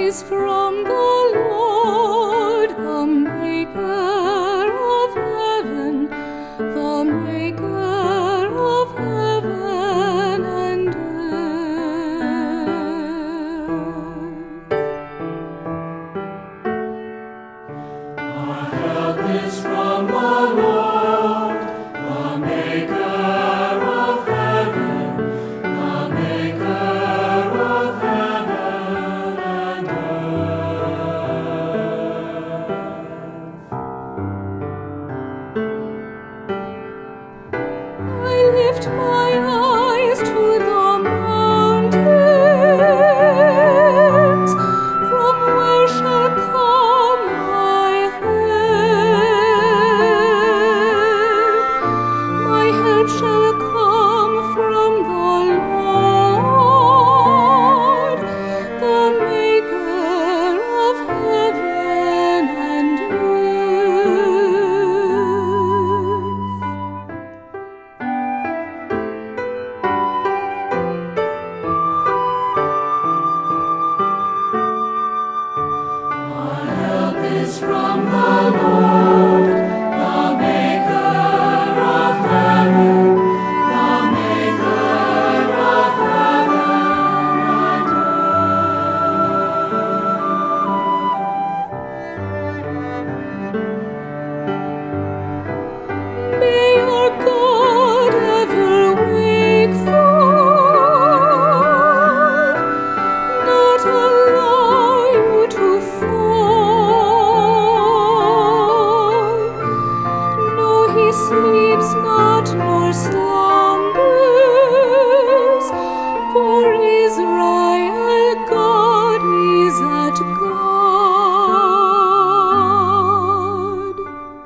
is from the Lord, the Maker of heaven, the Maker of heaven and earth. Our help is from the Lord, the Maker of heaven, the Maker of heaven and earth. I lift my eyes to the mountains, from where shall come my help? My help shall come from the Lord, the Maker of heaven and earth. Our help is from the Lord, the Maker of heaven, the Maker of heaven and earth. May our God ever wakeful, not allow you to fall. No, he sleeps not nor slumbers, for Israel God is at God.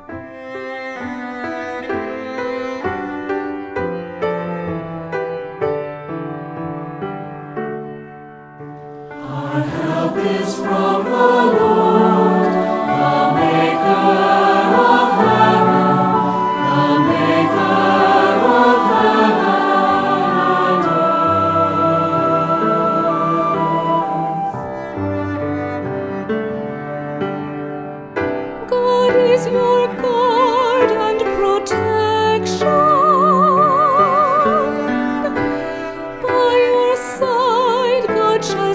Our help is from the Lord, the Maker of heaven, the Maker of heaven and earth. God is your guard and protection. By your side God shall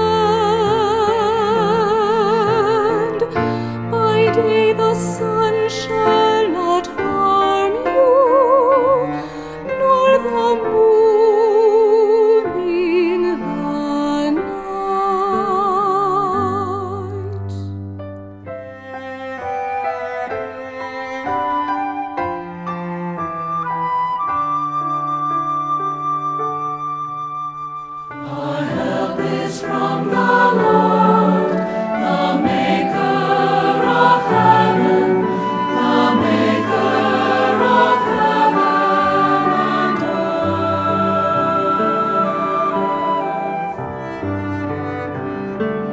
stand. By day the sun shall not harm you, nor the moon in the night. Our help is from the Lord, the Maker of heaven, the Maker of heaven and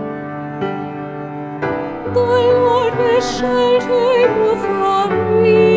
earth. The Lord will shelter you from evil.